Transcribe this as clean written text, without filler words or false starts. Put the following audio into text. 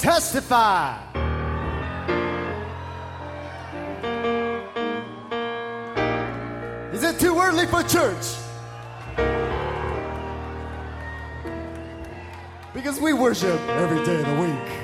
Testify. Is it too early for church? Because we worship every day of the week.